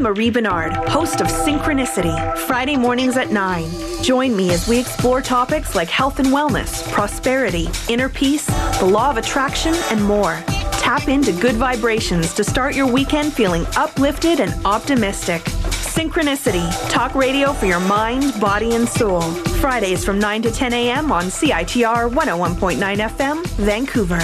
Marie Bernard, host of Synchronicity, Friday mornings at 9. Join me as we explore topics like health and wellness, prosperity, inner peace, the law of attraction, and more. Tap into good vibrations to start your weekend feeling uplifted and optimistic. Synchronicity, talk radio for your mind, body, and soul. Fridays from 9 to 10 a.m. on CITR 101.9 FM, Vancouver.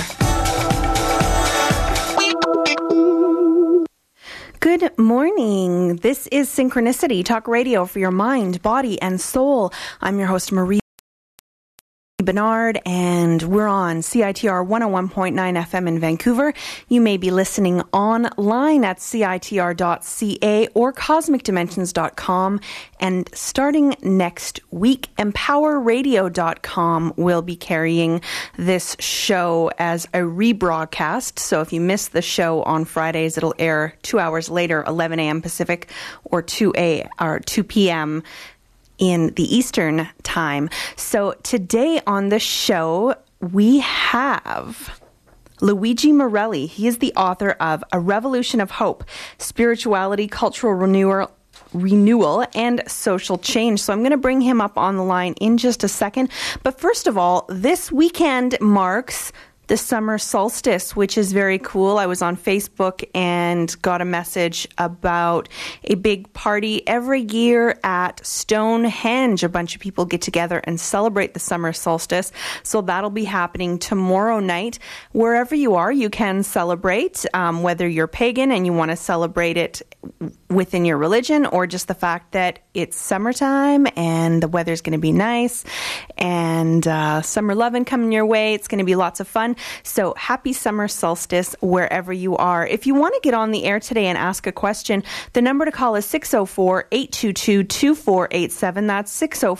Good morning. This is Synchronicity, talk radio for your mind, body, and soul. I'm your host, Marie Bernard, and we're on CITR 101.9 FM in Vancouver. You may be listening online at CITR.ca or CosmicDimensions.com. And starting next week, EmpowerRadio.com will be carrying this show as a rebroadcast. So if you missed the show on Fridays, it'll air 2 hours later, 11 a.m. Pacific or 2 p.m. in the Eastern time. So today on the show, we have Luigi Morelli. He is the author of A Revolution of Hope, Spirituality, Cultural Renewal, and Social Change. So I'm going to bring him up on the line in just a second. But first of all, this weekend marks the summer solstice, which is very cool. I was on Facebook and got a message about a big party every year at Stonehenge. A bunch of people get together and celebrate the summer solstice. So that'll be happening tomorrow night. Wherever you are, you can celebrate, whether you're pagan and you want to celebrate it within your religion, or just the fact that it's summertime and the weather's going to be nice and summer lovin' coming your way. It's going to be lots of fun. So happy summer solstice wherever you are. If you want to get on the air today and ask a question, the number to call is 604-822-2487. That's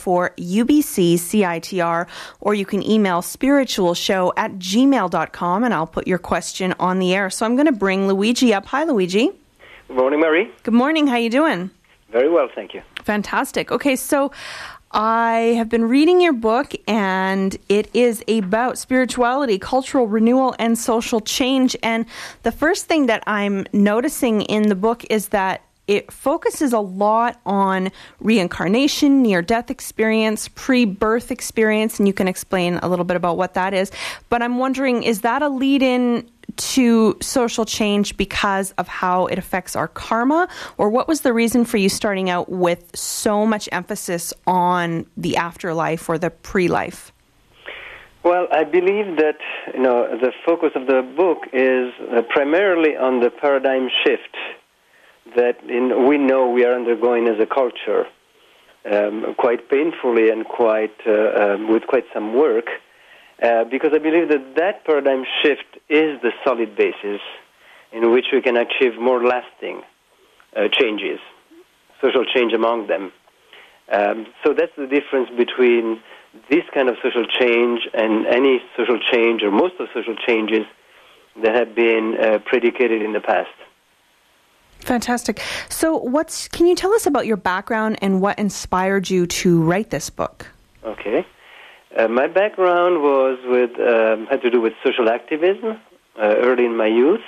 604-UBC-CITR, or you can email spiritualshow@gmail.com and I'll put your question on the air. So I'm going to bring Luigi up. Hi, Luigi. Good morning, Marie. Good morning. How you doing? Very well, thank you. Fantastic. Okay, so I have been reading your book, and it is about spirituality, cultural renewal, and social change. And the first thing that I'm noticing in the book is that it focuses a lot on reincarnation, near-death experience, pre-birth experience, and you can explain a little bit about what that is. But I'm wondering, is that a lead-in to social change because of how it affects our karma? Or what was the reason for you starting out with so much emphasis on the afterlife or the pre-life? Well, I believe that the focus of the book is primarily on the paradigm shift that we know we are undergoing as a culture, quite painfully and with quite some work, because I believe that paradigm shift is the solid basis in which we can achieve more lasting changes, social change among them. So that's the difference between this kind of social change and any social change, or most of social changes that have been predicated in the past. Fantastic. So can you tell us about your background and what inspired you to write this book? Okay. My background had to do with social activism early in my youth,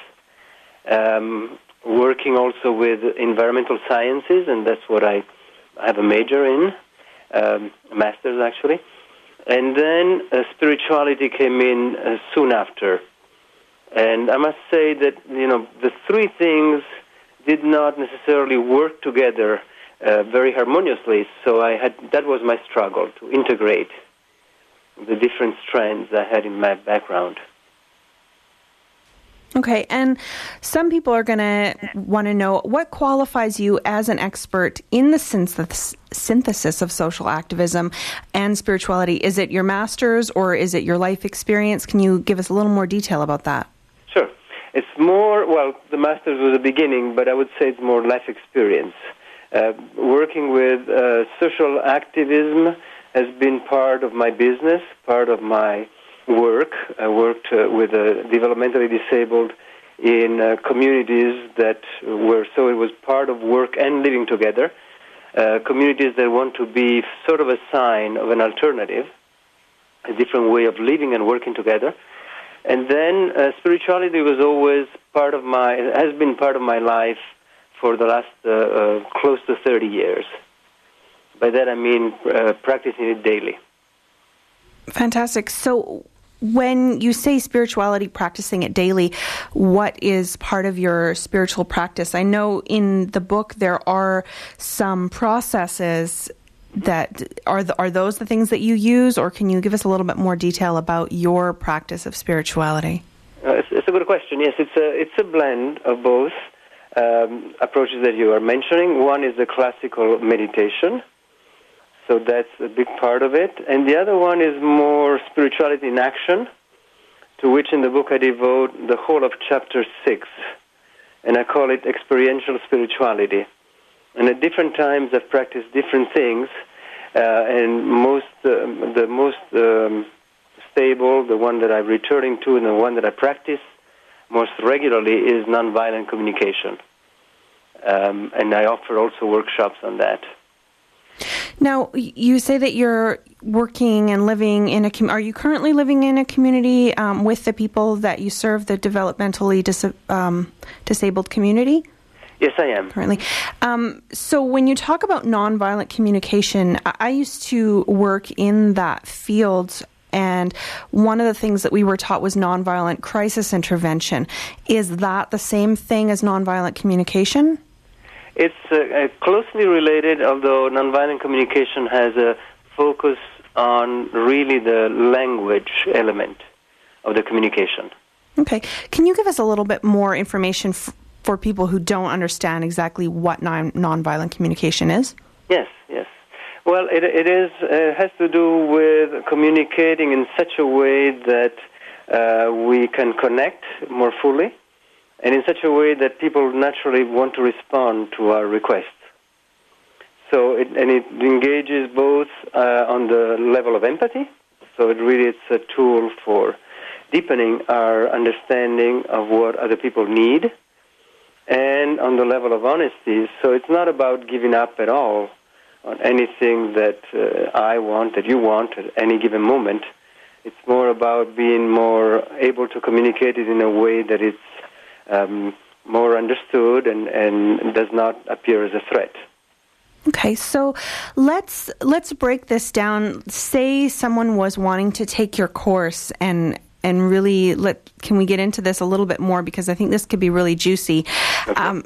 working also with environmental sciences, and that's what I have a major in, a master's actually. And then spirituality came in soon after. And I must say that, the three things did not necessarily work together very harmoniously, so that was my struggle, to integrate the different strands I had in my background. Okay, and some people are going to want to know, what qualifies you as an expert in the synthesis of social activism and spirituality? Is it your master's or is it your life experience? Can you give us a little more detail about that? Sure. It's more, the master's was the beginning, but I would say it's more life experience. Working with social activism has been part of my business, part of my work. I worked with the developmentally disabled in communities that so it was part of work and living together, communities that want to be sort of a sign of an alternative, a different way of living and working together. And then spirituality was always has been part of my life for the last close to 30 years. By that I mean practicing it daily. Fantastic. So when you say spirituality, practicing it daily, what is part of your spiritual practice? I know in the book there are some processes that are those the things that you use, or can you give us a little bit more detail about your practice of spirituality? It's a good question. Yes, it's a blend of both approaches that you are mentioning. One is the classical meditation, so that's a big part of it. And the other one is more spirituality in action, to which in the book I devote the whole of chapter 6, and I call it experiential spirituality. And at different times I've practiced different things, and the most stable, the one that I'm returning to, and the one that I practice most regularly is nonviolent communication. And I offer also workshops on that. Now, you say that you're working and living in are you currently living in a community with the people that you serve, the developmentally disabled community? Yes, I am. Currently. So when you talk about nonviolent communication, I used to work in that field, and one of the things that we were taught was nonviolent crisis intervention. Is that the same thing as nonviolent communication? It's closely related, although nonviolent communication has a focus on really the language element of the communication. Okay. Can you give us a little bit more information for people who don't understand exactly what nonviolent communication is? Yes. Well, it has to do with communicating in such a way that we can connect more fully, and in such a way that people naturally want to respond to our requests. So it engages both on the level of empathy, so it's a tool for deepening our understanding of what other people need, and on the level of honesty. So it's not about giving up at all on anything that I want, that you want at any given moment. It's more about being more able to communicate it in a way that it's more understood and does not appear as a threat. Okay, so let's break this down. Say someone was wanting to take your course and really can we get into this a little bit more, because I think this could be really juicy. Okay.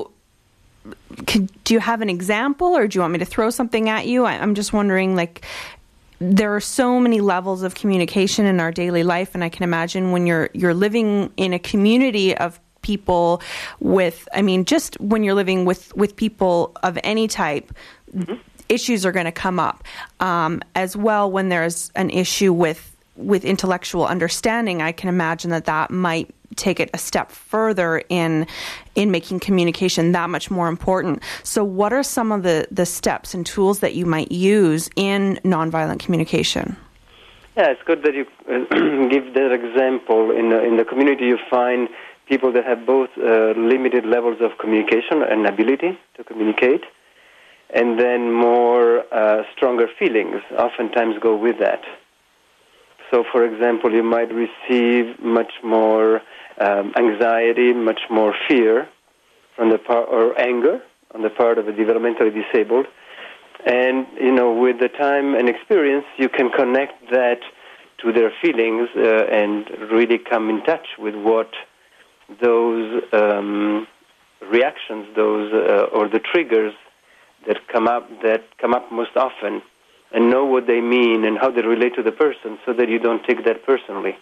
Do you have an example, or do you want me to throw something at you? I'm just wondering, there are so many levels of communication in our daily life, and I can imagine when you're living in a community of people just when you're living with people of any type, mm-hmm. issues are going to come up. As well, when there's an issue with intellectual understanding, I can imagine that might take it a step further in making communication that much more important. So what are some of the steps and tools that you might use in nonviolent communication? Yeah, it's good that you give that example. In the community, you find people that have both limited levels of communication and ability to communicate, and then more stronger feelings oftentimes go with that. So, for example, you might receive much more anxiety, much more fear from or anger on the part of a developmentally disabled. And, with the time and experience, you can connect that to their feelings and really come in touch with what those reactions, or the triggers that come up most often, and know what they mean and how they relate to the person, so that you don't take that personally.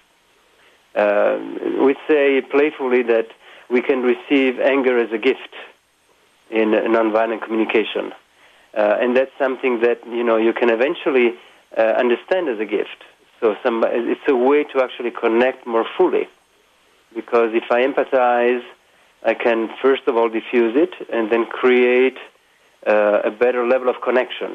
We say playfully that we can receive anger as a gift in nonviolent communication. And that's something that, you can eventually understand as a gift. So it's a way to actually connect more fully. Because if I empathize, I can first of all diffuse it and then create a better level of connection.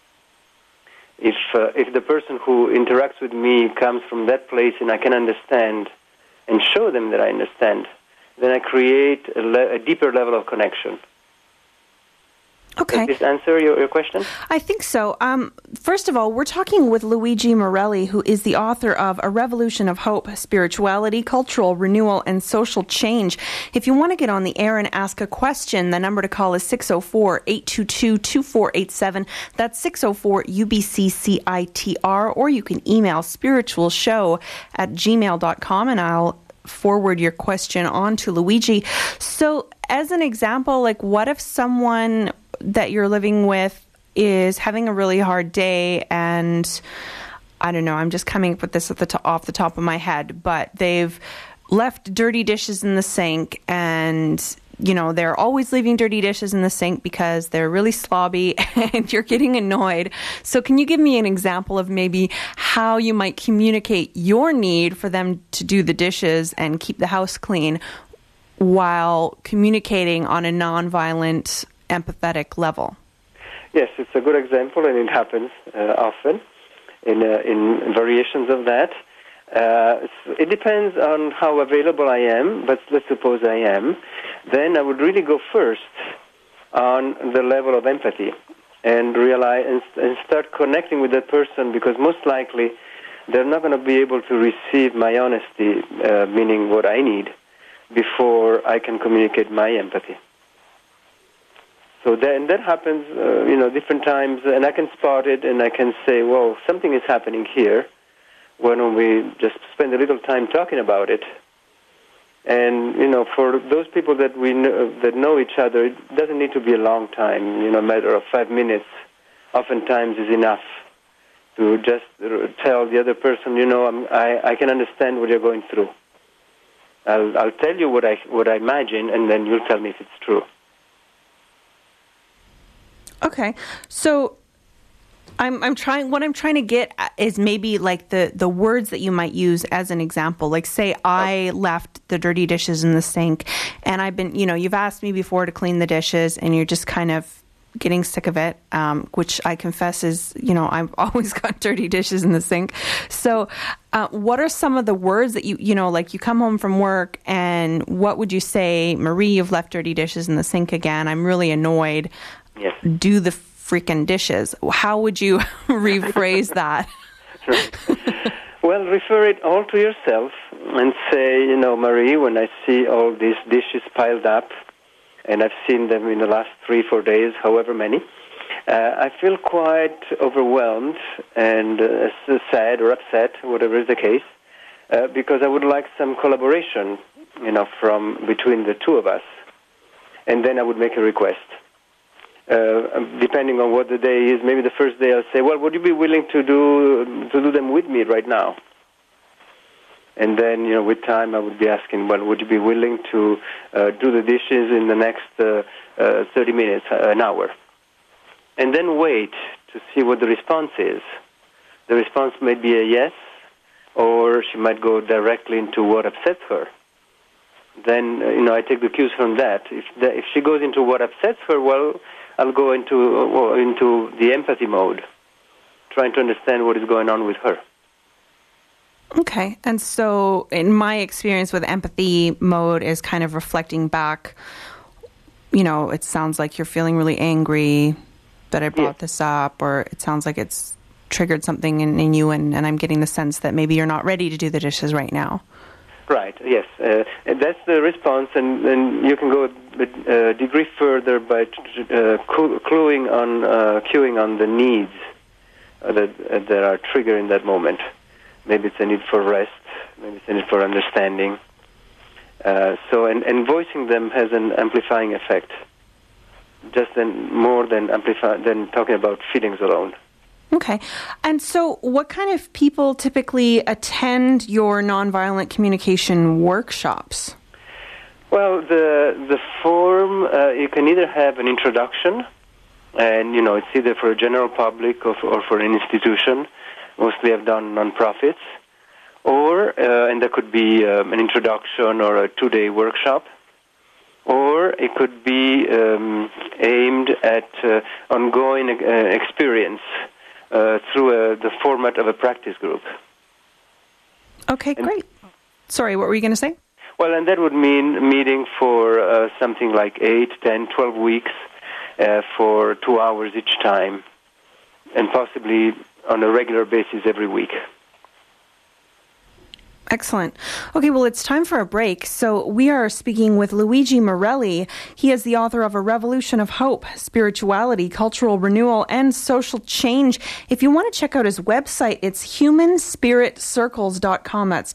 If the person who interacts with me comes from that place and I can understand and show them that I understand, then I create a deeper level of connection. Okay. Does this answer your question? I think so. First of all, we're talking with Luigi Morelli, who is the author of A Revolution of Hope, Spirituality, Cultural Renewal, and Social Change. If you want to get on the air and ask a question, the number to call is 604-822-2487. That's 604-UBCCITR, or you can email spiritualshow@gmail.com, and I'll forward your question on to Luigi. So, as an example, like, what if someone that you're living with is having a really hard day, and I don't know, I'm just coming up with this off the top of my head, but they've left dirty dishes in the sink, and you know, they're always leaving dirty dishes in the sink because they're really slobby and you're getting annoyed. So can you give me an example of maybe how you might communicate your need for them to do the dishes and keep the house clean while communicating on a nonviolent, empathetic level? Yes, it's a good example, and it happens often in variations of that. It depends on how available I am, but let's suppose I am. Then I would really go first on the level of empathy and realize and start connecting with that person, because most likely they're not going to be able to receive my honesty, meaning what I need, before I can communicate my empathy. So that happens, different times, and I can spot it, and I can say, well, something is happening here. Why don't we just spend a little time talking about it? And, for those people that that know each other, it doesn't need to be a long time. A matter of 5 minutes oftentimes is enough to just tell the other person, I can understand what you're going through. I'll tell you what I imagine, and then you'll tell me if it's true. Okay, so what I'm trying to get at is maybe like the words that you might use as an example. Like, say I left the dirty dishes in the sink, and I've been, you've asked me before to clean the dishes, and you're just kind of getting sick of it, which I confess is, I've always got dirty dishes in the sink. So what are some of the words that you come home from work, and what would you say? Marie, you've left dirty dishes in the sink again. I'm really annoyed. Yes. Do the freaking dishes. How would you rephrase that? Well, refer it all to yourself and say, Marie, when I see all these dishes piled up, and I've seen them in the last 3-4 days, however many, I feel quite overwhelmed and sad or upset, whatever is the case, because I would like some collaboration, from between the two of us. And then I would make a request. Depending on what the day is, maybe the first day I'll say, well, would you be willing to do them with me right now? And then, with time I would be asking, well, would you be willing to do the dishes in the next 30 minutes, an hour? And then wait to see what the response is. The response may be a yes, or she might go directly into what upsets her. Then, I take the cues from that. If she goes into what upsets her, well, I'll go into the empathy mode, trying to understand what is going on with her. Okay. And so in my experience with empathy mode is kind of reflecting back, it sounds like you're feeling really angry that I brought this up, or it sounds like it's triggered something in you, and I'm getting the sense that maybe you're not ready to do the dishes right now. Right, yes. And that's the response, and you can go a degree further by cueing on the needs that are triggered in that moment. Maybe it's a need for rest, maybe it's a need for understanding. And voicing them has an amplifying effect, just more than talking about feelings alone. Okay. And so what kind of people typically attend your nonviolent communication workshops? Well, the form, you can either have an introduction, and, it's either for a general public or for an institution. Mostly I've done nonprofits. Or, and there could be an introduction or a 2-day workshop. Or it could be aimed at ongoing experience through the format of a practice group. Okay, great. Sorry, what were you going to say? Well, and that would mean meeting for something like 8, 10, 12 weeks, for 2 hours each time, and possibly on a regular basis every week. Excellent. Okay, well, it's time for a break. So we are speaking with Luigi Morelli. He is the author of A Revolution of Hope, Spirituality, Cultural Renewal, and Social Change. If you want to check out his website, it's humanspiritcircles.com. That's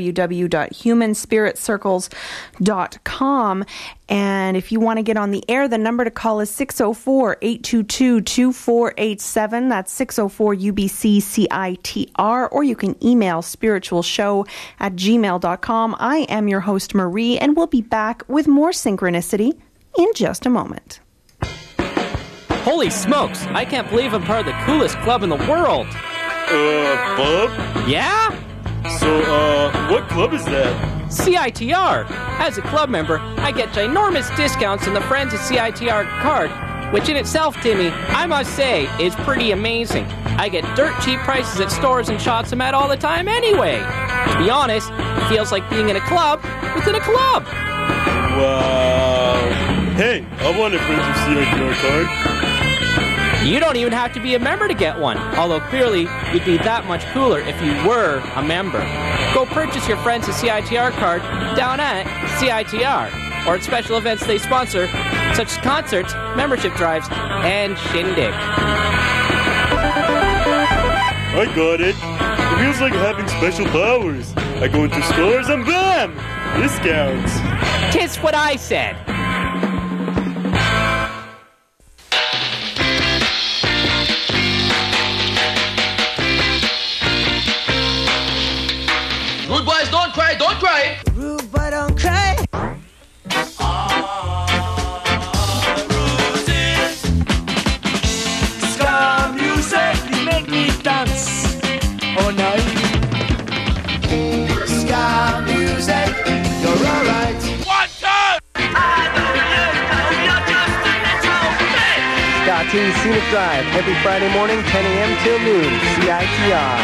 www.humanspiritcircles.com. And if you want to get on the air, the number to call is 604-822-2487. That's 604-UBC-CITR. Or you can email spiritualshow@gmail.com. I am your host, Marie, and we'll be back with more Synchronicity in just a moment. Holy smokes! I can't believe I'm part of the coolest club in the world! Bob? Yeah? So, what club is that? CITR! As a club member, I get ginormous discounts on the Friends of CITR card, which in itself, Timmy, I must say, is pretty amazing. I get dirt cheap prices at stores and shops I'm at all the time anyway. To be honest, it feels like being in a club within a club. Wow. Hey, I want a Friends of CITR card. You don't even have to be a member to get one, although clearly you'd be that much cooler if you were a member. Go purchase your Friends of CITR card down at CITR, or at special events they sponsor, such as concerts, membership drives, and shindig. I got it. It feels like having special powers. I go into stores and bam! Discounts. 'Tis what I said. Rude boys, don't cry, don't cry. Rude boy, don't cry. Ska music, you make me dance all night. Ska music, you're alright. 1, 2. Ska Teen Scenic Drive every Friday morning, 10 a.m. till noon. CITR.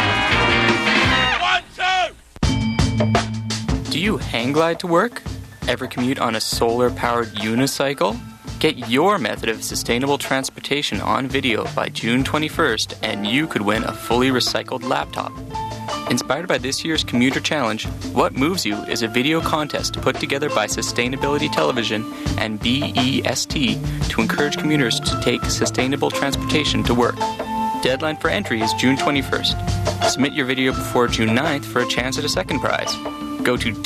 1, 2. Do you hang glide to work? Ever commute on a solar-powered unicycle? Get your method of sustainable transportation on video by June 21st, and you could win a fully recycled laptop. Inspired by this year's Commuter Challenge, What Moves You is a video contest put together by Sustainability Television and BEST to encourage commuters to take sustainable transportation to work. Deadline for entry is June 21st. Submit your video before June 9th for a chance at a second prize. Go to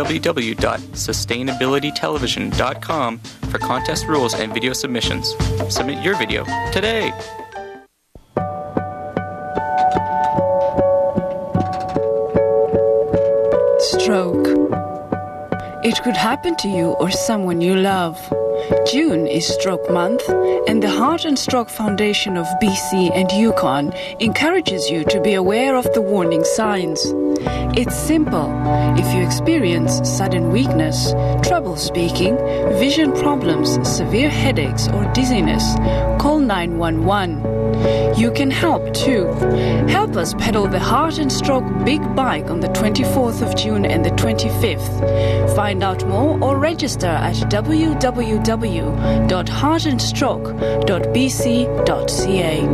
www.sustainabilitytelevision.com for contest rules and video submissions. Submit your video today. Stroke. It could happen to you or someone you love. June is Stroke Month, and the Heart and Stroke Foundation of BC and Yukon encourages you to be aware of the warning signs. It's simple. If you experience sudden weakness, trouble speaking, vision problems, severe headaches, or dizziness, call 911. You can help too. Help us pedal the Heart and Stroke Big Bike on the 24th of June and the 25th. Find out more or register at www.heartandstroke.bc.ca.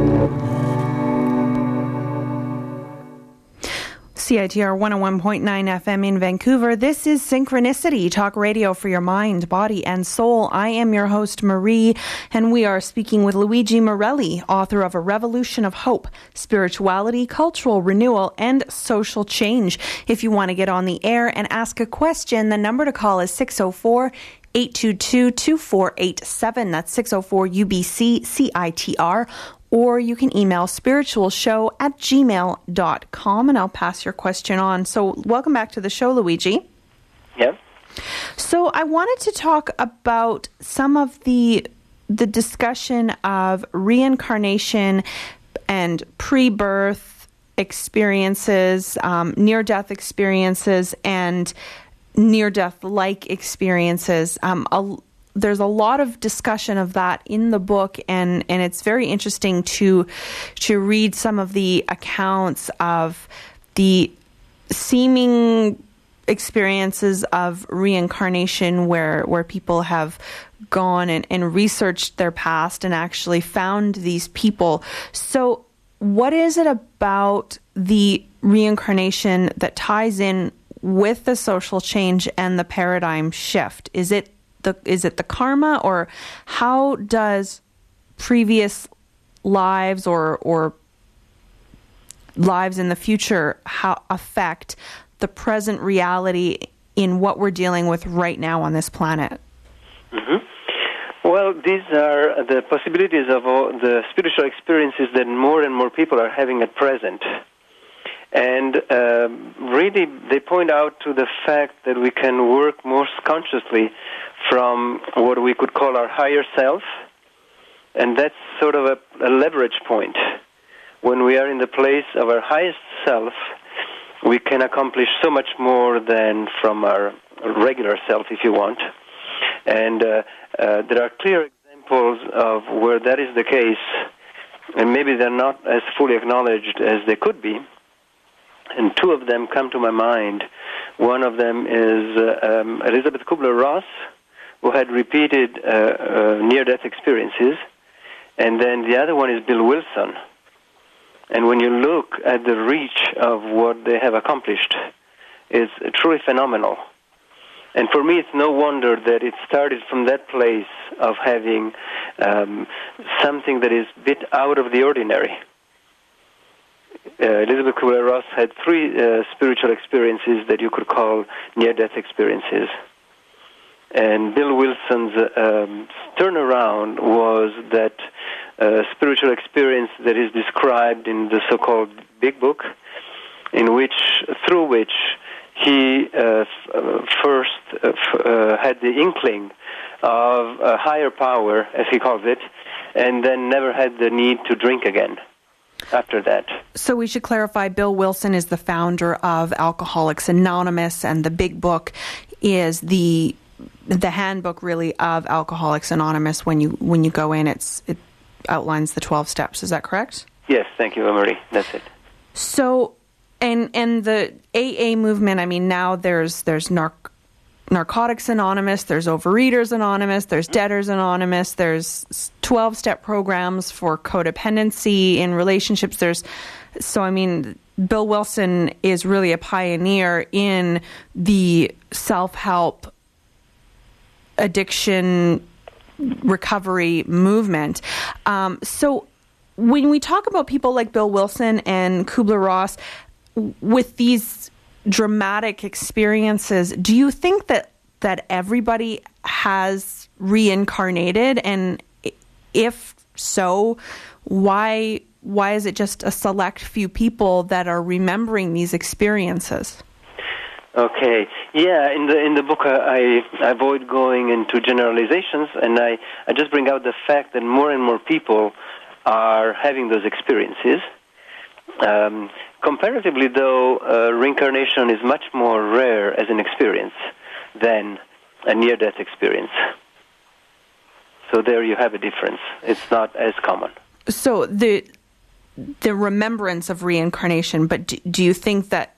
CITR 101.9 FM in Vancouver. This is Synchronicity, talk radio for your mind, body, and soul. I am your host, Marie, and we are speaking with Luigi Morelli, author of A Revolution of Hope, Spirituality, Cultural Renewal, and Social Change. If you want to get on the air and ask a question, the number to call is 604-822-2487. That's 604-UBC-CITR. Or you can email spiritualshow@gmail.com, and I'll pass your question on. So welcome back to the show, Luigi. Yeah. So I wanted to talk about some of the discussion of reincarnation and pre-birth experiences, near-death experiences, and near-death-like experiences. There's a lot of discussion of that in the book, and it's very interesting to read some of the accounts of the seeming experiences of reincarnation where people have gone and researched their past and actually found these people. So what is it about the reincarnation that ties in with the social change and the paradigm shift? Is it the karma, or how does previous lives or lives in the future affect the present reality in what we're dealing with right now on this planet? Mm-hmm. Well, these are the possibilities of all the spiritual experiences that more and more people are having at present. And really, they point out to the fact that we can work more consciously from what we could call our higher self, and that's sort of a leverage point. When we are in the place of our highest self, we can accomplish so much more than from our regular self, if you want. And there are clear examples of where that is the case, and maybe they're not as fully acknowledged as they could be. And two of them come to my mind. One of them is Elizabeth Kubler-Ross, who had repeated near-death experiences. And then the other one is Bill Wilson. And when you look at the reach of what they have accomplished, it's truly phenomenal. And for me, it's no wonder that it started from that place of having something that is a bit out of the ordinary. Elizabeth Kubler-Ross had three spiritual experiences that you could call near-death experiences. And Bill Wilson's turnaround was that spiritual experience that is described in the so-called Big Book, through which he first had the inkling of a higher power, as he calls it, and then never had the need to drink again after that. So we should clarify, Bill Wilson is the founder of Alcoholics Anonymous, and the Big Book is the handbook, really, of Alcoholics Anonymous. When you go in, it outlines the 12 steps. Is that correct? Yes, thank you, Marie. That's it. So, and the AA movement, I mean, now there's Narcotics Anonymous, there's Overeaters Anonymous, there's Debtors Anonymous, there's 12-step programs for codependency in relationships. So I mean, Bill Wilson is really a pioneer in the self-help addiction recovery movement. So when we talk about people like Bill Wilson and Kubler-Ross with these dramatic experiences, do you think that everybody has reincarnated? And if so, why is it just a select few people that are remembering these experiences? Okay. Yeah, in the book I avoid going into generalizations, and I just bring out the fact that more and more people are having those experiences. Comparatively, though, reincarnation is much more rare as an experience than a near-death experience. So there you have a difference. It's not as common. So the remembrance of reincarnation, but do you think that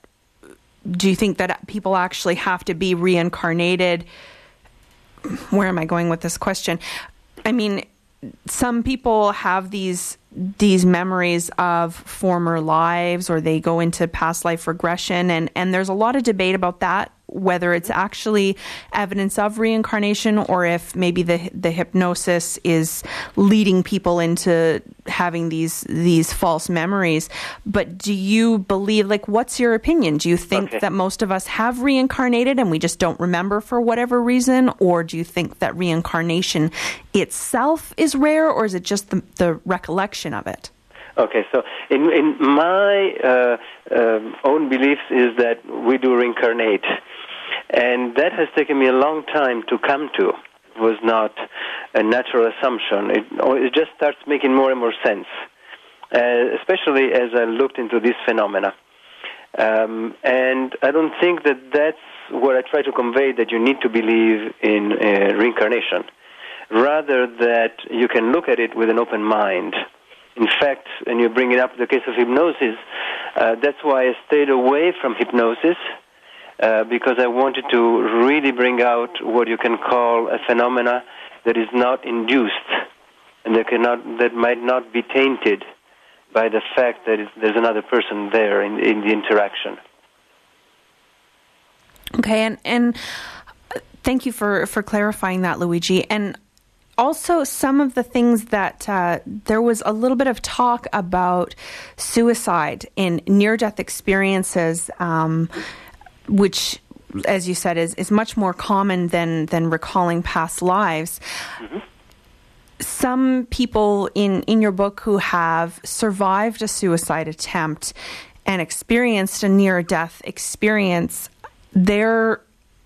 people actually have to be reincarnated? Where am I going with this question? I mean, some people have these memories of former lives, or they go into past life regression, and there's a lot of debate about that, whether it's actually evidence of reincarnation or if maybe the hypnosis is leading people into having these false memories. But do you believe, what's your opinion? Do you think that most of us have reincarnated and we just don't remember for whatever reason? Or do you think that reincarnation itself is rare, or is it just the recollection of it? Okay, so in my own beliefs is that we do reincarnate. And that has taken me a long time to come to. It was not a natural assumption. It just starts making more and more sense, especially as I looked into this phenomena. And I don't think that that's what I try to convey, that you need to believe in reincarnation. Rather that you can look at it with an open mind. In fact, and you bring it up the case of hypnosis, that's why I stayed away from hypnosis. because I wanted to really bring out what you can call a phenomena that is not induced and that might not be tainted by the fact that there's another person there in the interaction. Okay, and thank you for clarifying that, Luigi. And also some of the things that there was a little bit of talk about suicide in near-death experiences, which, as you said, is much more common than recalling past lives. Mm-hmm. Some people in your book who have survived a suicide attempt and experienced a near-death experience, their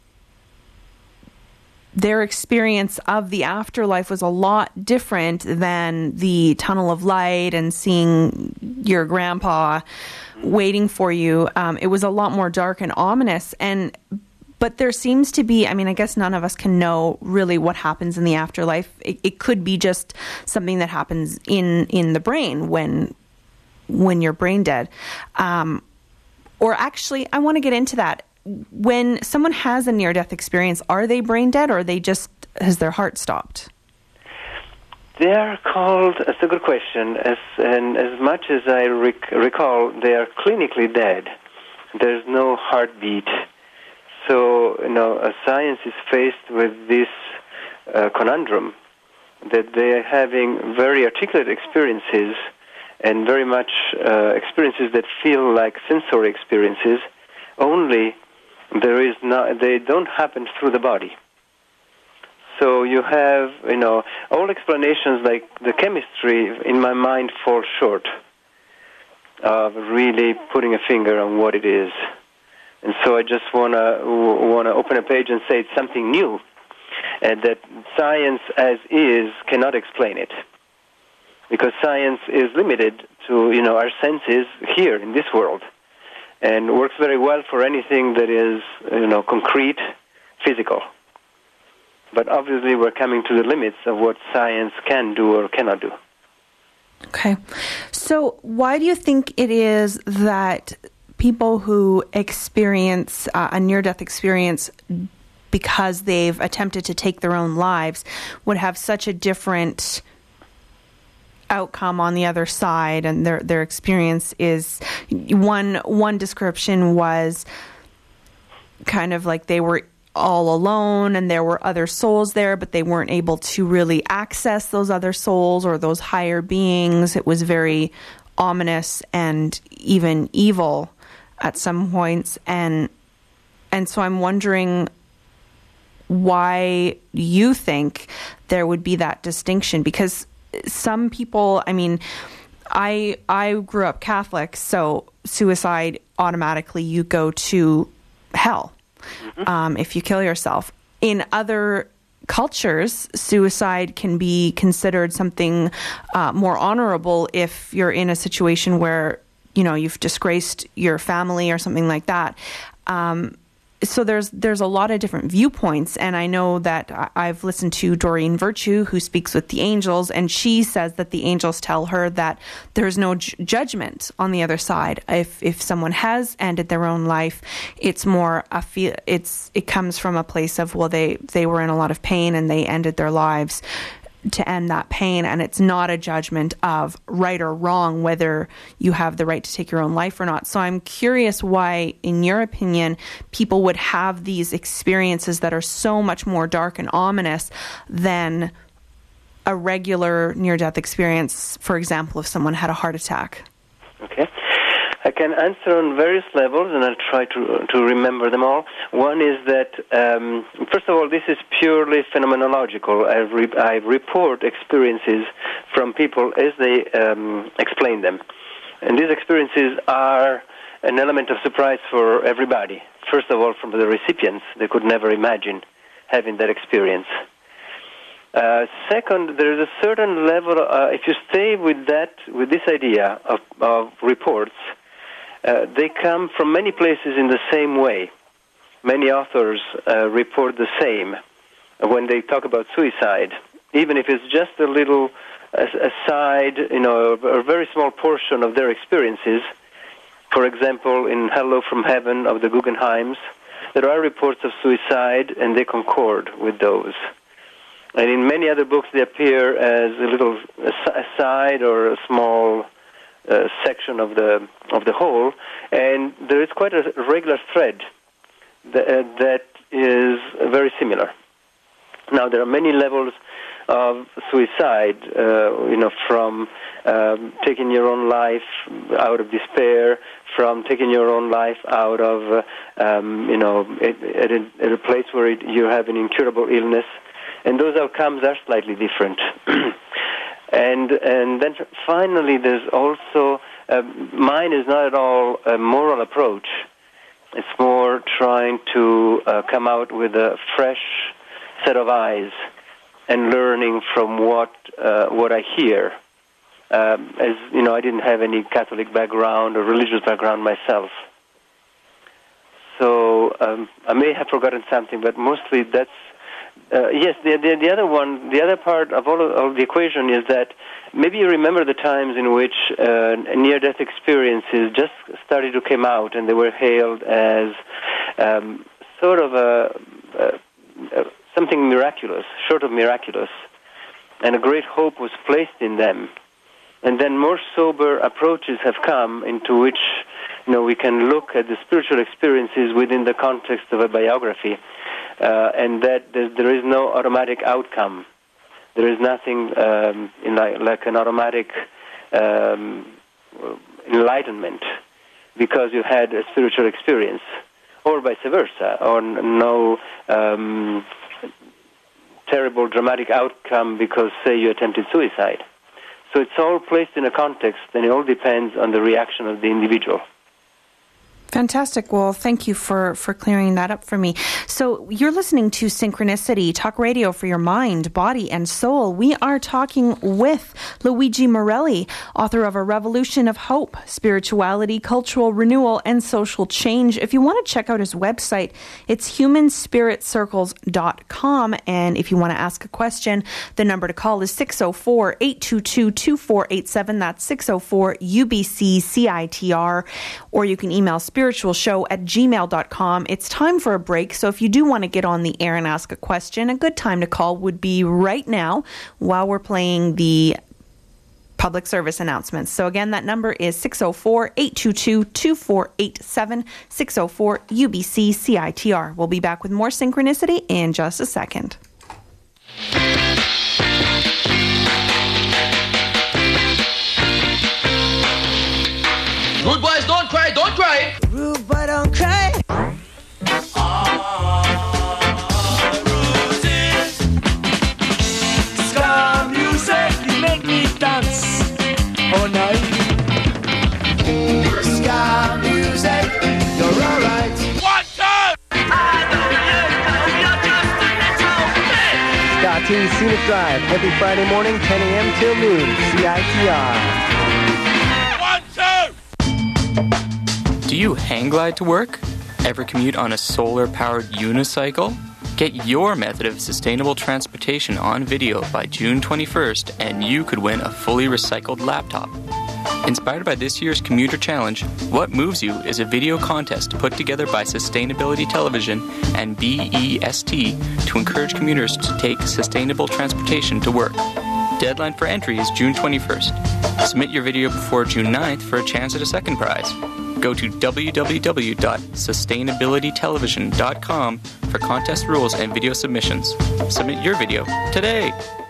experience of the afterlife was a lot different than the tunnel of light and seeing your grandpa waiting for you. It was a lot more dark and ominous. But there seems to be, I guess none of us can know really what happens in the afterlife. It could be just something that happens in the brain when you're brain dead. Or actually, I want to get into that. When someone has a near-death experience, are they brain dead, or has their heart stopped? They are called, that's a good question, as much as I recall, they are clinically dead. There's no heartbeat. So, science is faced with this conundrum that they are having very articulate experiences and very much experiences that feel like sensory experiences, only they don't happen through the body. So you have, all explanations like the chemistry in my mind fall short of really putting a finger on what it is. And so I just want to open a page and say it's something new, and that science as is cannot explain it, because science is limited to our senses here in this world, and works very well for anything that is concrete, physical. But obviously we're coming to the limits of what science can do or cannot do. Okay. So why do you think it is that people who experience a near-death experience because they've attempted to take their own lives would have such a different outcome on the other side, and their experience is one description was kind of like they were all alone and there were other souls there, but they weren't able to really access those other souls or those higher beings. It was very ominous and even evil at some points, and so I'm wondering why you think there would be that distinction, because some people, I grew up Catholic, so suicide, automatically you go to hell if you kill yourself. In other cultures, suicide can be considered something more honorable if you're in a situation where you've disgraced your family or something like that. So there's a lot of different viewpoints, and I know that I've listened to Doreen Virtue, who speaks with the angels, and she says that the angels tell her that there's no judgment on the other side. If someone has ended their own life, it's more it comes from a place of, well, they were in a lot of pain and they ended their lives to end that pain, and it's not a judgment of right or wrong, whether you have the right to take your own life or not. So I'm curious why, in your opinion, people would have these experiences that are so much more dark and ominous than a regular near-death experience, for example, if someone had a heart attack. Okay. I can answer on various levels, and I'll try to remember them all. One is that, first of all, this is purely phenomenological. I report experiences from people as they explain them. And these experiences are an element of surprise for everybody. First of all, from the recipients. They could never imagine having that experience. Second, there is a certain level, if you stay with this idea of reports, they come from many places in the same way. Many authors report the same when they talk about suicide, even if it's just a little aside, a very small portion of their experiences. For example, in Hello from Heaven of the Guggenheims, there are reports of suicide, and they concord with those. And in many other books, they appear as a little aside or a small section of the whole, and there is quite a regular thread that is very similar. Now, there are many levels of suicide, from taking your own life out of despair, from taking your own life out of, at a place where you have an incurable illness, and those outcomes are slightly different. And then finally, there's also, mine is not at all a moral approach. It's more trying to come out with a fresh set of eyes and learning from what I hear. As you know, I didn't have any Catholic background or religious background myself. So I may have forgotten something, but mostly that's yes. The other one, the other part of all of the equation is that maybe you remember the times in which near-death experiences just started to come out, and they were hailed as sort of something miraculous, short of miraculous, and a great hope was placed in them. And then more sober approaches have come into which, we can look at the spiritual experiences within the context of a biography, and that there is no automatic outcome. There is nothing like an automatic enlightenment because you had a spiritual experience, or vice versa, or no terrible dramatic outcome because, say, you attempted suicide. So it's all placed in a context, and it all depends on the reaction of the individual. Fantastic. Well, thank you for clearing that up for me. So you're listening to Synchronicity, talk radio for your mind, body, and soul. We are talking with Luigi Morelli, author of A Revolution of Hope, Spirituality, Cultural Renewal, and Social Change. If you want to check out his website, it's humanspiritcircles.com. And if you want to ask a question, the number to call is 604-822-2487. That's 604-UBC-CITR. Or you can email spiritualshow@gmail.com. It's time for a break, so if you do want to get on the air and ask a question, a good time to call would be right now while we're playing the public service announcements. So again, that number is 604-822-2487, 604-UBC-CITR. We'll be back with more Synchronicity in just a second. Rude boys, don't cry, don't cry. Rude boy, don't cry. Roses. Ska music, you make me dance all night. Ska music, you're alright. 1, 2. Ska T Scenic Drive, every Friday morning, 10 a.m. till noon, CITR. Do you hang glide to work? Ever commute on a solar-powered unicycle? Get your method of sustainable transportation on video by June 21st, and you could win a fully recycled laptop. Inspired by this year's Commuter Challenge, What Moves You is a video contest put together by Sustainability Television and BEST to encourage commuters to take sustainable transportation to work. Deadline for entry is June 21st. Submit your video before June 9th for a chance at a second prize. Go to www.sustainabilitytelevision.com for contest rules and video submissions. Submit your video today.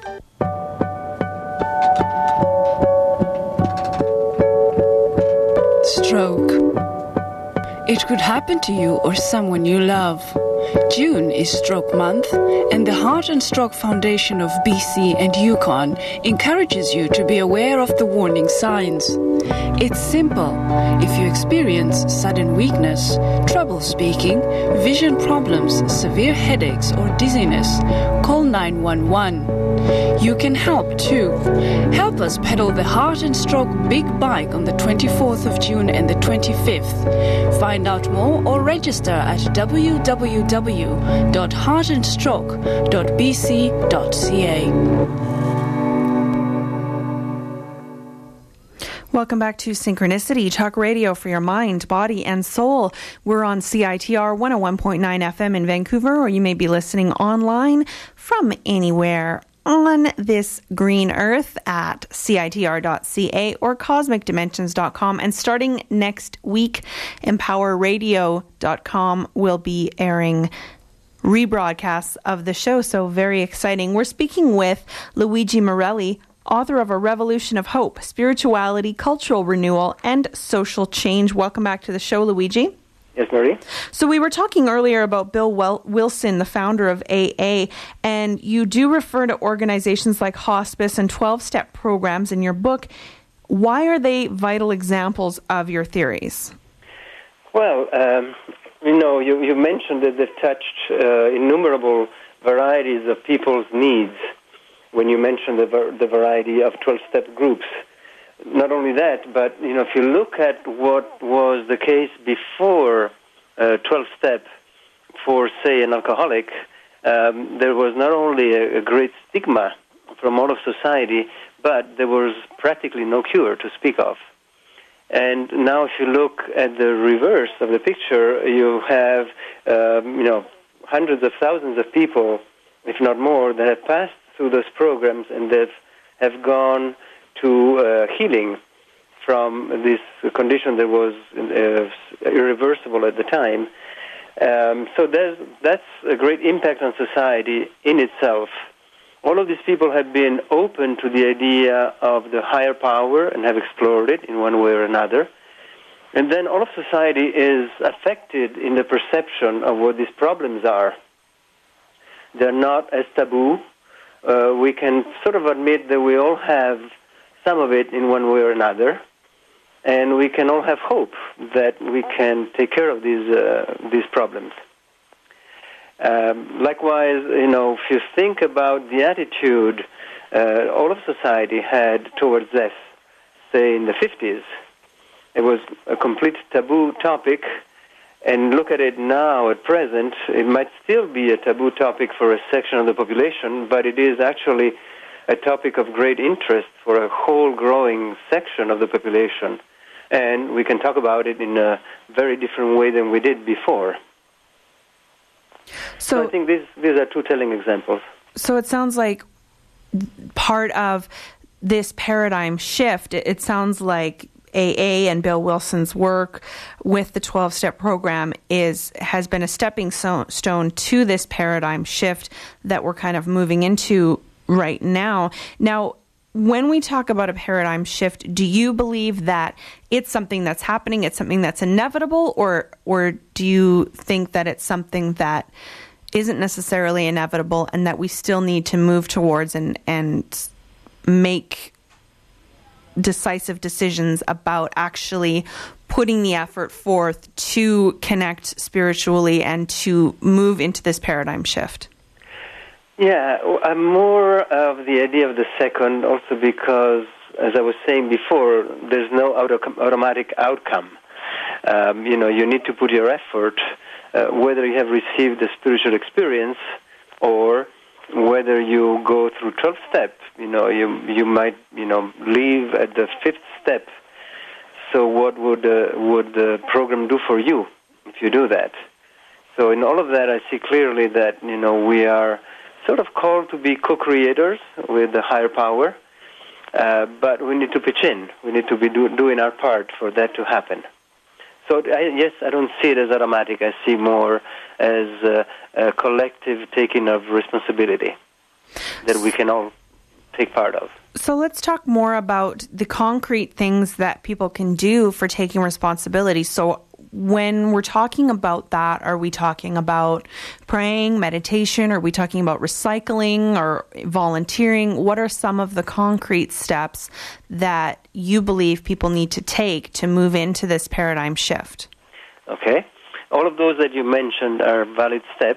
Stroke. It could happen to you or someone you love. June is Stroke Month, and the Heart and Stroke Foundation of BC and Yukon encourages you to be aware of the warning signs. It's simple. If you experience sudden weakness, trouble speaking, vision problems, severe headaches, or dizziness, call 911. You can help too. Help us pedal the Heart and Stroke Big Bike on the 24th of June and the 25th. Find out more or register at www.heartandstroke.bc.ca. Welcome back to Synchronicity, talk radio for your mind, body, and soul. We're on CITR 101.9 FM in Vancouver, or you may be listening online from anywhere on this green earth at CITR.ca or CosmicDimensions.com. And starting next week, EmpowerRadio.com will be airing rebroadcasts of the show, so very exciting. We're speaking with Luigi Morelli, author of A Revolution of Hope, Spirituality, Cultural Renewal, and Social Change. Welcome back to the show, Luigi. Yes, Marie. So we were talking earlier about Bill Wilson, the founder of AA, and you do refer to organizations like hospice and 12-step programs in your book. Why are they vital examples of your theories? Well, you mentioned that they've touched innumerable varieties of people's needs when you mentioned the variety of 12-step groups. Not only that, but if you look at what was the case before 12-step for, say, an alcoholic, there was not only a great stigma from all of society, but there was practically no cure to speak of. And now if you look at the reverse of the picture, you have hundreds of thousands of people, if not more, that have passed through those programs and that have gone to healing from this condition that was irreversible at the time. So that's a great impact on society in itself. All of these people have been open to the idea of the higher power and have explored it in one way or another. And then all of society is affected in the perception of what these problems are. They're not as taboo. We can sort of admit that we all have some of it in one way or another, and we can all have hope that we can take care of these problems. Likewise, if you think about the attitude all of society had towards death, say in the 50s, it was a complete taboo topic. And look at it now, at present, it might still be a taboo topic for a section of the population, but it is actually a topic of great interest for a whole growing section of the population. And we can talk about it in a very different way than we did before. So I think these are two telling examples. So it sounds like part of this paradigm shift, it sounds like AA and Bill Wilson's work with the 12-step program has been a stepping stone to this paradigm shift that we're kind of moving into right now. Now, when we talk about a paradigm shift, do you believe that it's something that's happening, it's something that's inevitable, or do you think that it's something that isn't necessarily inevitable and that we still need to move towards and make decisive decisions about actually putting the effort forth to connect spiritually and to move into this paradigm shift? Yeah, I'm more of the idea of the second, also because, as I was saying before, there's no automatic outcome. You need to put your effort, whether you have received a spiritual experience or whether you go through 12 steps. You might leave at the 5th step. So what would the program do for you if you do that? So in all of that, I see clearly that we are sort of called to be co-creators with the higher power, but we need to pitch in. We need to be doing our part for that to happen. So I don't see it as automatic. I see more as a collective taking of responsibility that we can all take part of. So let's talk more about the concrete things that people can do for taking responsibility. So when we're talking about that, are we talking about praying, meditation? Are we talking about recycling or volunteering? What are some of the concrete steps that you believe people need to take to move into this paradigm shift? Okay. All of those that you mentioned are valid steps.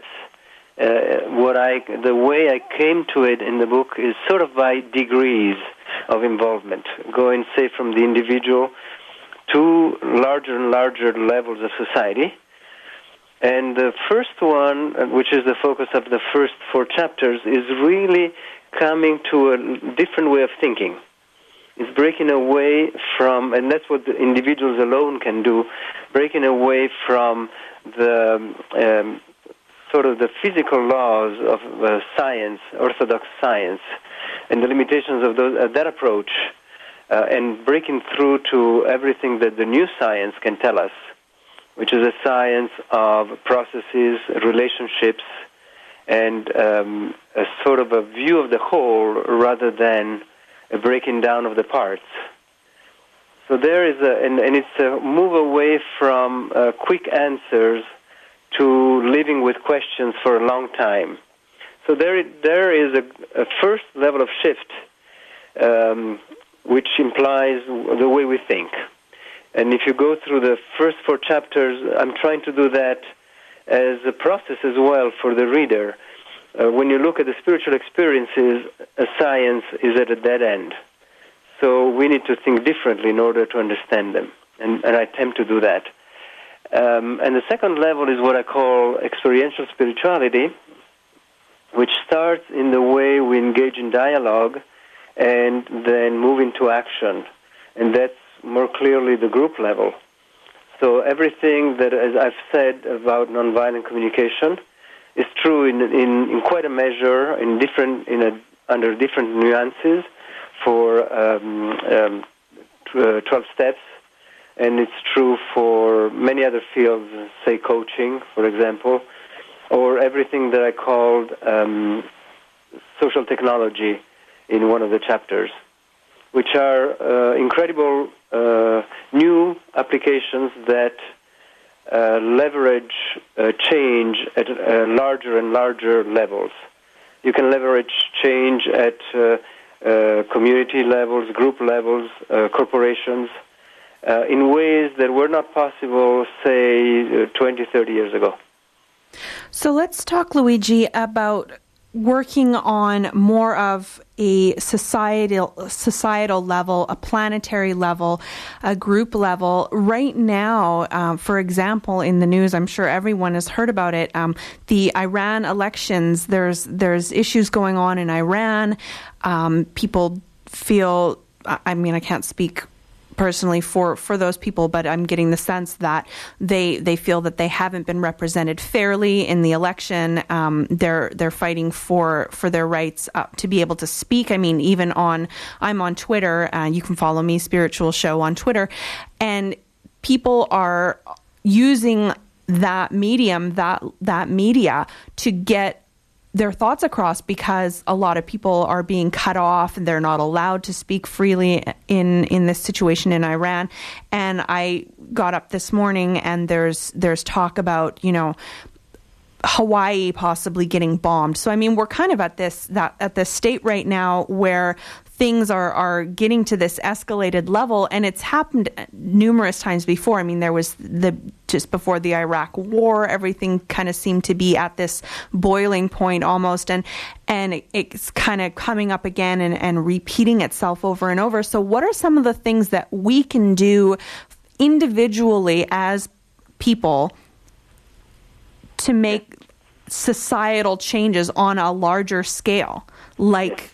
The way I came to it in the book is sort of by degrees of involvement, going, say, from the individual to larger and larger levels of society. And the first one, which is the focus of the first 4 chapters, is really coming to a different way of thinking. is breaking away from, and that's what the individuals alone can do, breaking away from the sort of the physical laws of science, orthodox science, and the limitations of that approach, and breaking through to everything that the new science can tell us, which is a science of processes, relationships, and a sort of a view of the whole rather than a breaking down of the parts. So there is and it's a move away from quick answers to living with questions for a long time. So there is a first level of shift, which implies the way we think. And if you go through the first 4 chapters, I'm trying to do that as a process as well for the reader. When you look at the spiritual experiences, science is at a dead end. So we need to think differently in order to understand them. And I attempt to do that. And the second level is what I call experiential spirituality, which starts in the way we engage in dialogue and then move into action. And that's more clearly the group level. So everything that, as I've said about nonviolent communication, is true in quite a measure, under different nuances for 12 steps. And it's true for many other fields, say coaching, for example, or everything that I called social technology in one of the chapters, which are incredible new applications that leverage change at larger and larger levels. You can leverage change at community levels, group levels, corporations, in ways that were not possible, say, 20, 30 years ago. So let's talk, Luigi, about working on more of a societal level, a planetary level, a group level. Right now, for example, in the news, I'm sure everyone has heard about it, the Iran elections, there's issues going on in Iran. People feel, I mean, I can't speak personally for those people, but I'm getting the sense that they feel that they haven't been represented fairly in the election. They're fighting for their rights to be able to speak. I mean, even I'm on Twitter. You can follow me, Spiritual Show, on Twitter, and people are using that medium, that media, to get their thoughts across, because a lot of people are being cut off and they're not allowed to speak freely in this situation in Iran. And I got up this morning and there's talk about, Hawaii possibly getting bombed. So I mean, we're kind of at this state right now where things are getting to this escalated level, and it's happened numerous times before. I mean, there was just before the Iraq War, everything kind of seemed to be at this boiling point almost, and it's kind of coming up again and repeating itself over and over. So what are some of the things that we can do individually as people to make societal changes on a larger scale, like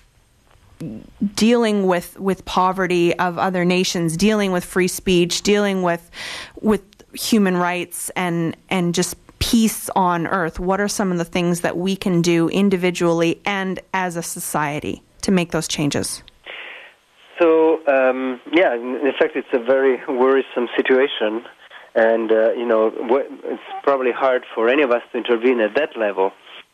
dealing with poverty of other nations, dealing with free speech, dealing with human rights and just peace on earth? What are some of the things that we can do individually and as a society to make those changes? So, in fact, it's a very worrisome situation. And, it's probably hard for any of us to intervene at that level.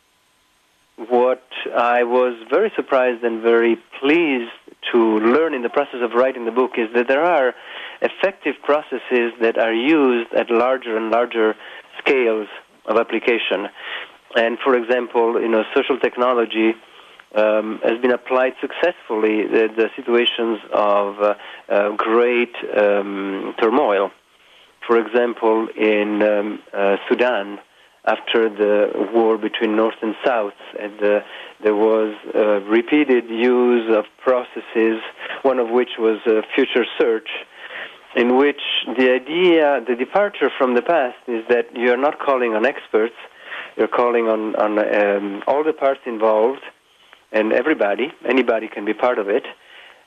What I was very surprised and very pleased to learn in the process of writing the book is that there are effective processes that are used at larger and larger scales of application. And, for example, social technology has been applied successfully in the situations of great turmoil. For example, in Sudan, after the war between North and South, and there was repeated use of processes, one of which was future search, in which the departure from the past is that you're not calling on experts, you're calling on all the parts involved, and anybody can be part of it,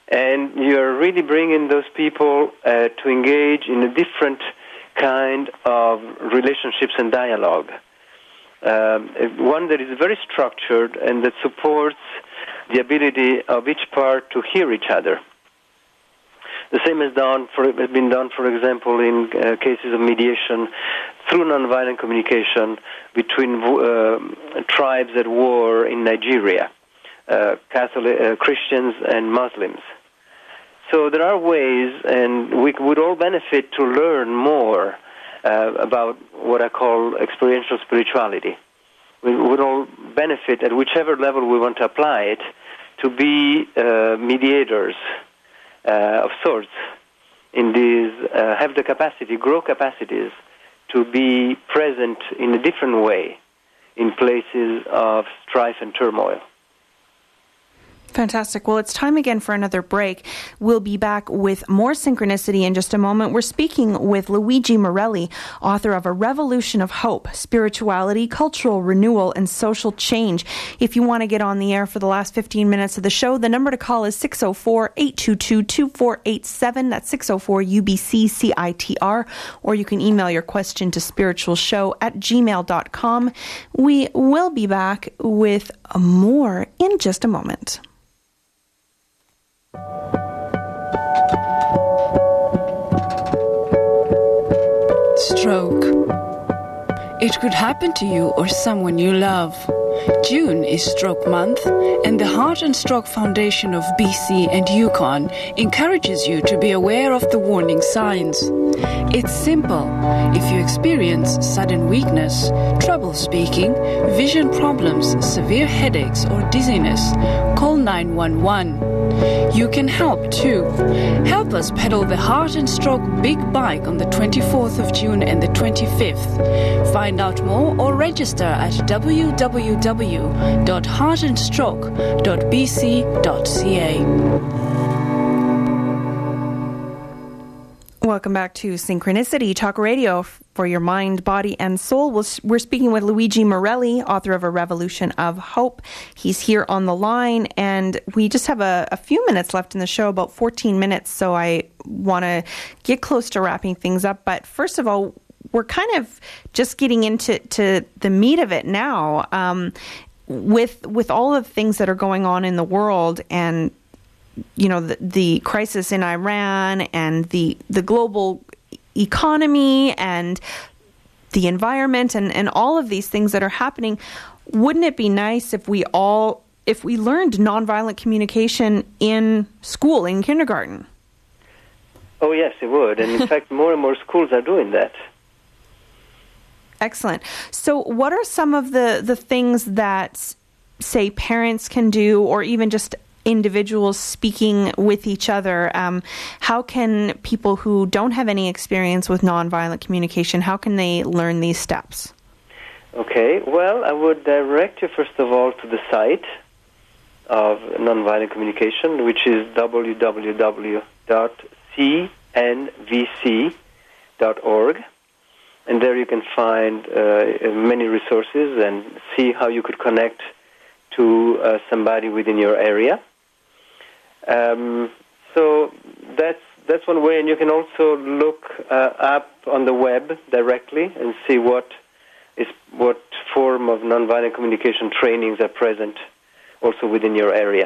And you're really bringing those people to engage in a different kind of relationships and dialogue. One that is very structured and that supports the ability of each part to hear each other. The same has been done, for example, in cases of mediation through nonviolent communication between tribes at war in Nigeria, Catholic, Christians and Muslims. So there are ways, and we would all benefit to learn more about what I call experiential spirituality. We would all benefit at whichever level we want to apply it to be mediators of sorts in these, have the capacity, grow capacities to be present in a different way in places of strife and turmoil. Fantastic. Well, it's time again for another break. We'll be back with more Synchronicity in just a moment. We're speaking with Luigi Morelli, author of A Revolution of Hope, Spirituality, Cultural Renewal, and Social Change. If you want to get on the air for the last 15 minutes of the show, the number to call is 604-822-2487. That's 604-UBC-CITR. Or you can email your question to spiritualshow@gmail.com. We will be back with more in just a moment. Stroke. It could happen to you or someone you love. June is Stroke Month, and the Heart and Stroke Foundation of BC and Yukon encourages you to be aware of the warning signs. It's simple. If you experience sudden weakness, trouble speaking, vision problems, severe headaches, or dizziness, call 911. You can help too. Help us pedal the Heart and Stroke Big Bike on the 24th of June and the 25th. Find out more or register at www.heartandstroke.bc.ca. Welcome back to Synchronicity Talk Radio for your mind, body, and soul. We're speaking with Luigi Morelli, author of A Revolution of Hope. He's here on the line, and we just have a few minutes left in the show, about 14 minutes, so I want to get close to wrapping things up. But first of all, we're kind of just getting into the meat of it now, with all of the things that are going on in the world, and you know, the crisis in Iran and the global economy and the environment and all of these things that are happening. Wouldn't it be nice if we learned nonviolent communication in school, in kindergarten? Oh, yes, it would. And in fact, more and more schools are doing that. Excellent. So what are some of the things that, say, parents can do, or even just individuals speaking with each other? How can people who don't have any experience with nonviolent communication, how can they learn these steps? Okay, well, I would direct you first of all to the site of nonviolent communication, which is www.cnvc.org. And there you can find many resources and see how you could connect to somebody within your area. So that's one way, and you can also look up on the web directly and see what form of nonviolent communication trainings are present also within your area.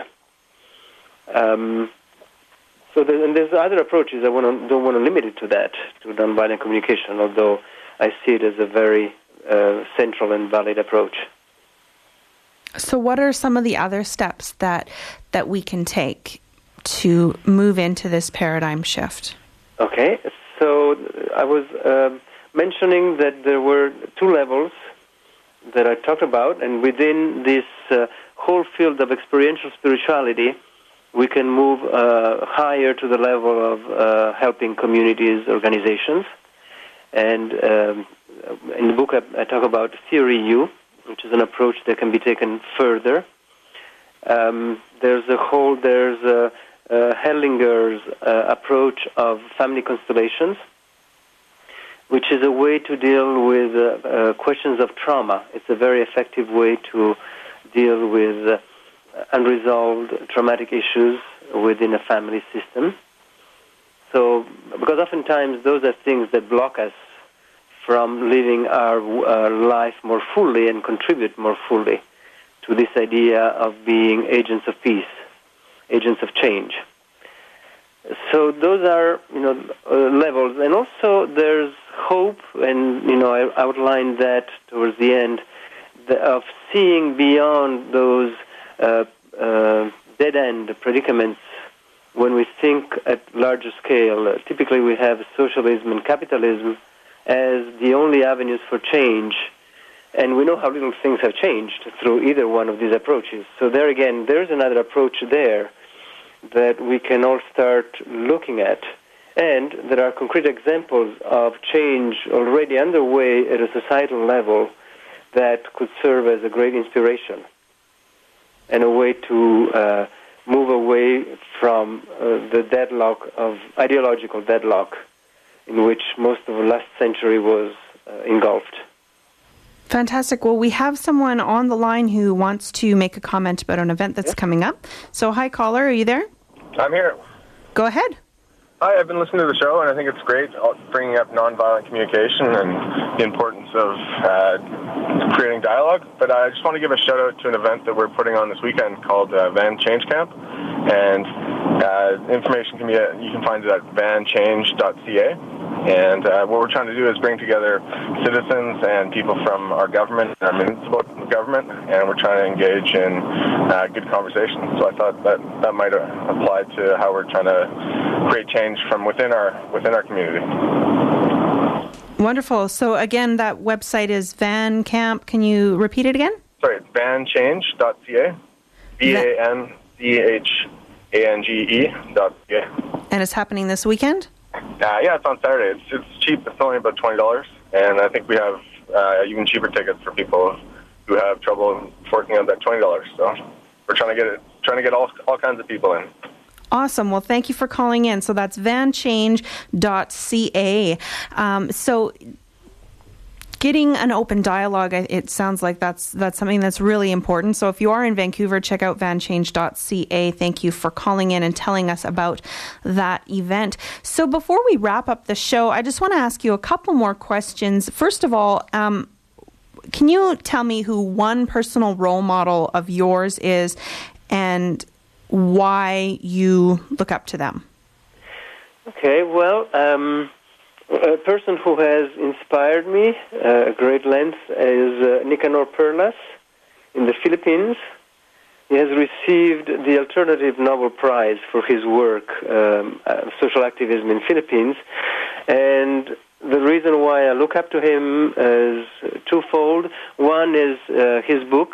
There's other approaches. I don't want to limit it to that, to nonviolent communication, although I see it as a very central and valid approach. So what are some of the other steps that we can take to move into this paradigm shift? Okay, so I was mentioning that there were two levels that I talked about, and within this whole field of experiential spirituality, we can move higher to the level of helping communities, organizations. And in the book I talk about Theory U, which is an approach that can be taken further. There's Hellinger's approach of family constellations, which is a way to deal with questions of trauma. It's a very effective way to deal with unresolved traumatic issues within a family system. So, because oftentimes those are things that block us from living our life more fully and contribute more fully to this idea of being agents of peace, agents of change. So those are, levels. And also there's hope, and, I outlined that towards the end, of seeing beyond those dead-end predicaments when we think at larger scale. Typically we have socialism and capitalism as the only avenues for change, and we know how little things have changed through either one of these approaches. So there again, there's another approach there that we can all start looking at, and there are concrete examples of change already underway at a societal level that could serve as a great inspiration and a way to move away from the deadlock of ideological deadlock in which most of the last century was engulfed. Fantastic. Well, we have someone on the line who wants to make a comment about an event that's coming up. So, hi, caller. Are you there? I'm here. Go ahead. Hi, I've been listening to the show, and I think it's great bringing up nonviolent communication and the importance of creating dialogue. But I just want to give a shout-out to an event that we're putting on this weekend called Van Change Camp. And information you can find it at vanchange.ca. And what we're trying to do is bring together citizens and people from our government, our municipal government, and we're trying to engage in good conversation. So I thought that might apply to how we're trying to create change from within our community. Wonderful. So again, that website is Van Camp. Can you repeat it again? Sorry, it's vanchange.ca. VANCHANGE.ca. And it's happening this weekend? Yeah, it's on Saturday. It's cheap. It's only about $20, and I think we have even cheaper tickets for people who have trouble forking out that $20. So we're trying to get all kinds of people in. Awesome. Well, thank you for calling in. So that's vanchange.ca. So getting an open dialogue, it sounds like that's something that's really important. So if you are in Vancouver, check out vanchange.ca. Thank you for calling in and telling us about that event. So before we wrap up the show, I just want to ask you a couple more questions. First of all, can you tell me who one personal role model of yours is and why you look up to them? Okay, well, a person who has inspired me at great length is Nicanor Perlas in the Philippines. He has received the Alternative Nobel Prize for his work, social activism in Philippines. And the reason why I look up to him is twofold. One is his book.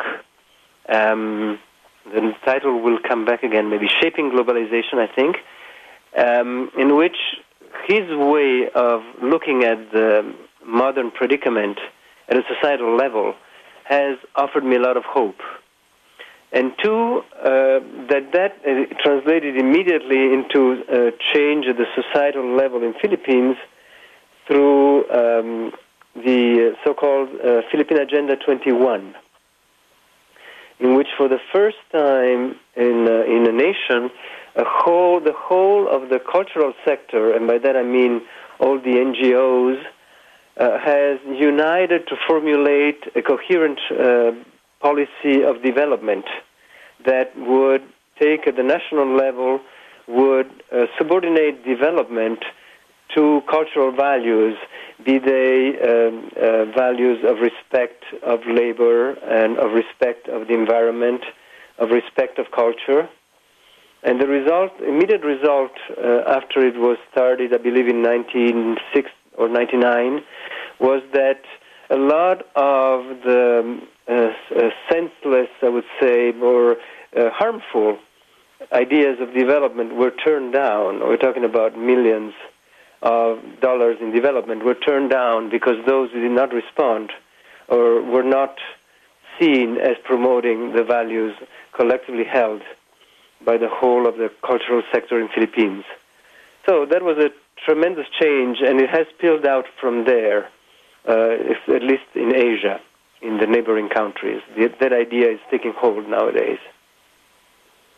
The title will come back again, maybe Shaping Globalization, I think, in which his way of looking at the modern predicament at a societal level has offered me a lot of hope. And two, that translated immediately into change at the societal level in Philippines through the so-called Philippine Agenda 21, in which for the first time in a nation, the whole of the cultural sector, and by that I mean all the NGOs, has united to formulate a coherent policy of development that would take at the national level, would subordinate development to cultural values, be they values of respect of labor and of respect of the environment, of respect of culture. And the immediate result, after it was started, I believe in 1996 or 99, was that a lot of the senseless, I would say, or harmful ideas of development were turned down. We're talking about millions of dollars in development were turned down because those who did not respond or were not seen as promoting the values collectively held by the whole of the cultural sector in Philippines. So that was a tremendous change, and it has spilled out from there, at least in Asia, in the neighboring countries. That idea is taking hold nowadays.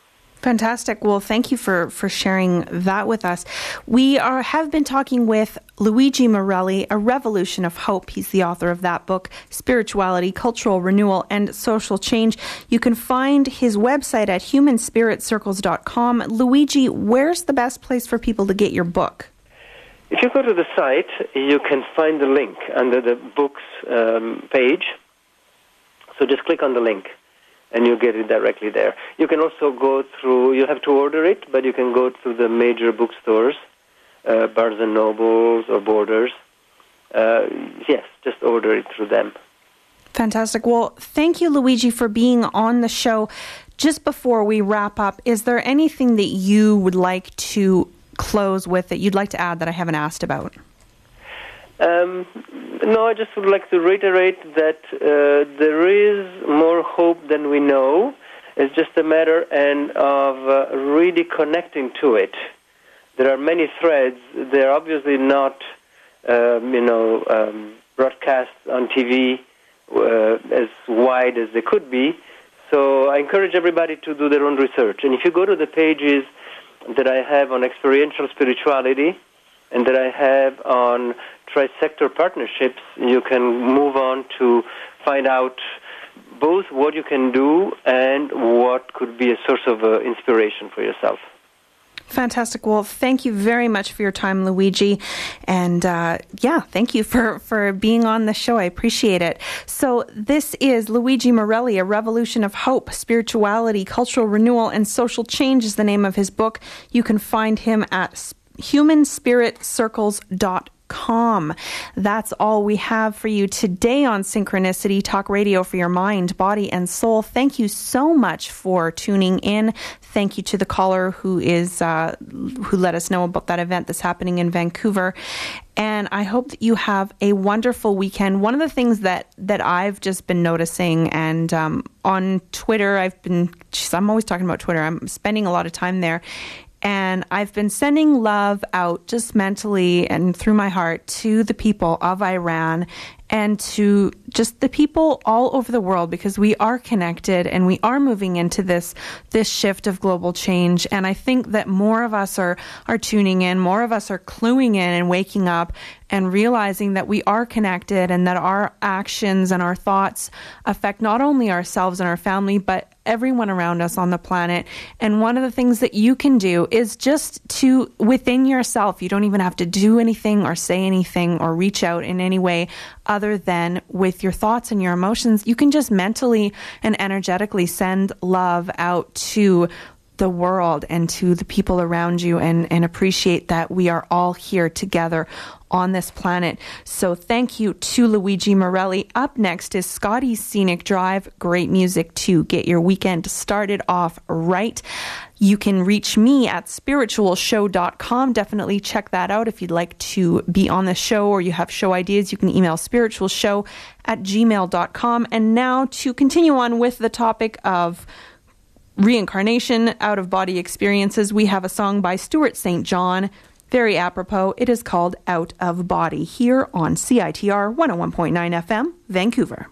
Fantastic. Well, thank you for sharing that with us. We have been talking with Luigi Morelli, A Revolution of Hope. He's the author of that book, Spirituality, Cultural Renewal, and Social Change. You can find his website at humanspiritcircles.com. Luigi, where's the best place for people to get your book? If you go to the site, you can find the link under the books page. So just click on the link, and you'll get it directly there. You can also go through, you have to order it, but you can go through the major bookstores, Barnes & Nobles or Borders. Yes, just order it through them. Fantastic. Well, thank you, Luigi, for being on the show. Just before we wrap up, is there anything that you would like to close with that you'd like to add that I haven't asked about? No, I just would like to reiterate that there is more hope than we know. It's just a matter of really connecting to it. There are many threads. They're obviously not, broadcast on TV as wide as they could be. So I encourage everybody to do their own research. And if you go to the pages that I have on experiential spirituality and that I have on tri-sector partnerships, you can move on to find out both what you can do and what could be a source of inspiration for yourself. Fantastic. Well, thank you very much for your time, Luigi. And thank you for being on the show. I appreciate it. So this is Luigi Morelli, A Revolution of Hope, Spirituality, Cultural Renewal, and Social Change is the name of his book. You can find him at humanspiritcircles.com. That's all we have for you today on Synchronicity Talk Radio for your mind, body, and soul. Thank you so much for tuning in. Thank you to the caller who let us know about that event that's happening in Vancouver. And I hope that you have a wonderful weekend. One of the things that I've just been noticing, and on Twitter, I'm always talking about Twitter. I'm spending a lot of time there. And I've been sending love out just mentally and through my heart to the people of Iran and to just the people all over the world, because we are connected and we are moving into this shift of global change. And I think that more of us are tuning in, more of us are cluing in and waking up and realizing that we are connected and that our actions and our thoughts affect not only ourselves and our family, but everyone around us on the planet. And one of the things that you can do is just to, within yourself, you don't even have to do anything or say anything or reach out in any way other than with your thoughts and your emotions. You can just mentally and energetically send love out to the world and to the people around you and appreciate that we are all here together on this planet. So thank you to Luigi Morelli. Up next is Scotty's Scenic Drive. Great music to get your weekend started off right. You can reach me at spiritualshow.com. Definitely check that out. If you'd like to be on the show or you have show ideas, you can email spiritualshow@gmail.com. And now to continue on with the topic of reincarnation, out-of-body experiences, we have a song by Stuart St. John. Very apropos. It is called Out of Body, here on CITR 101.9 FM, Vancouver.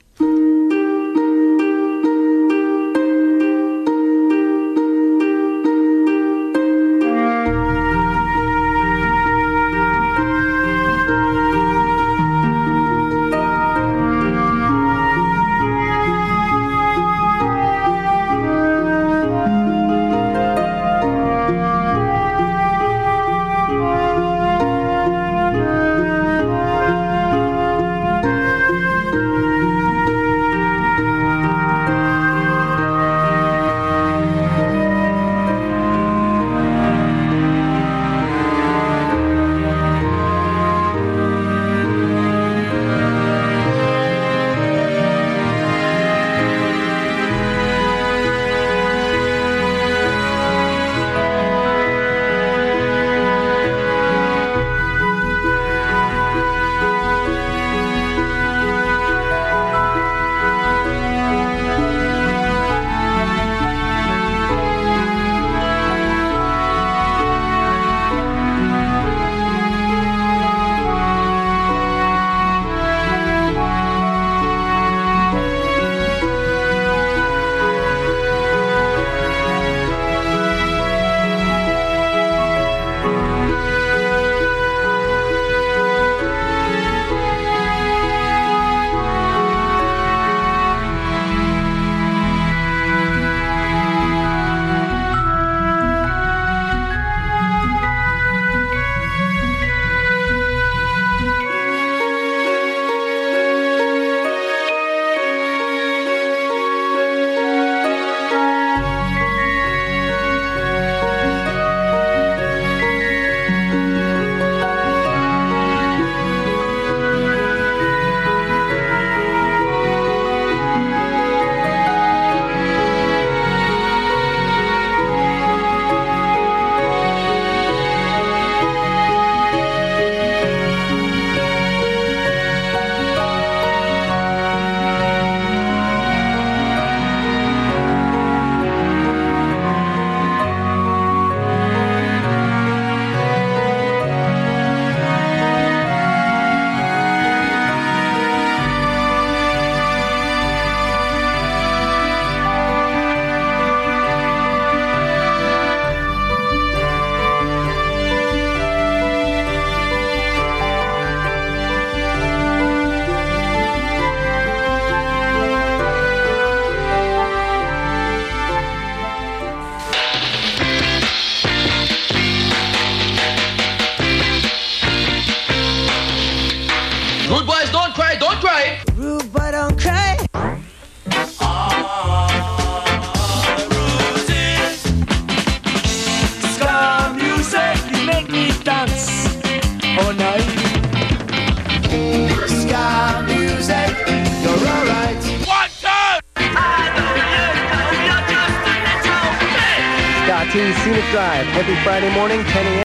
cry. Rude boy, don't cry. Ska music, you make me dance all night. Ska music, you're alright. 1, 2. Scott T's Scenic Drive every Friday morning, 10 a.m.